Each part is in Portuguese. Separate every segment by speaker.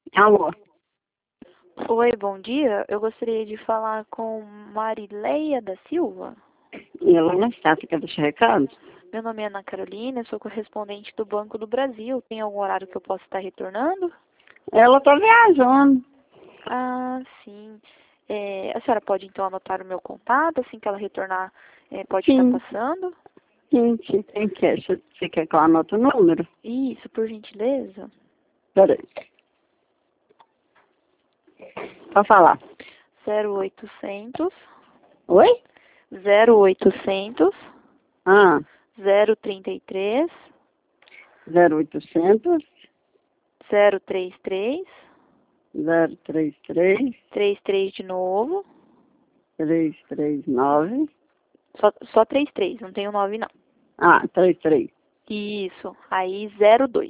Speaker 1: Alô,
Speaker 2: Oi, bom dia. Eu gostaria de falar com Marileia da Silva.
Speaker 1: e ela não está, você quer deixar recado?
Speaker 2: Meu nome é Ana Carolina, eu sou correspondente do Banco do Brasil. Tem algum horário que eu possa estar retornando?
Speaker 1: Ela está viajando.
Speaker 2: Ah, sim. A senhora pode então anotar o meu contato, assim que ela retornar, pode estar
Speaker 1: Sim,
Speaker 2: passando?
Speaker 1: sim, sim, quem quer? Você quer que eu anote o número?
Speaker 2: Isso, por gentileza.
Speaker 1: Peraí, pode falar.
Speaker 2: 0800
Speaker 1: Oi?
Speaker 2: 0800
Speaker 1: Ah,
Speaker 2: 033
Speaker 1: 0800
Speaker 2: 033
Speaker 1: 033
Speaker 2: 33 de novo.
Speaker 1: 339.
Speaker 2: Só 33, não tem o 9 não.
Speaker 1: Ah, 33
Speaker 2: Isso, aí 02.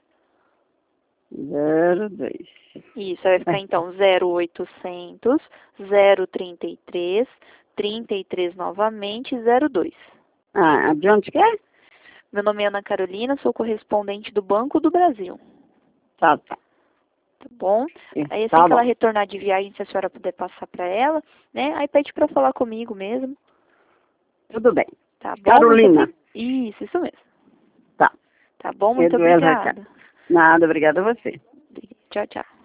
Speaker 1: 02.
Speaker 2: Isso, aí vai ficar então 0800 033 33 novamente 02.
Speaker 1: Ah, de onde que é?
Speaker 2: Meu nome é Ana Carolina, sou correspondente do Banco do Brasil,
Speaker 1: Tá, tá.
Speaker 2: tá bom? Aí assim
Speaker 1: Tá
Speaker 2: que ela
Speaker 1: bom.
Speaker 2: retornar de viagem, se a senhora puder passar para ela, né? Aí pede para falar comigo mesmo,
Speaker 1: Tudo bem.
Speaker 2: tá bom? Muito
Speaker 1: Carolina.
Speaker 2: obrigada. Isso mesmo.
Speaker 1: Tá.
Speaker 2: Tá bom? Muito
Speaker 1: Eduardo Recado.
Speaker 2: obrigada.
Speaker 1: Nada, obrigada a você.
Speaker 2: Tchau, tchau.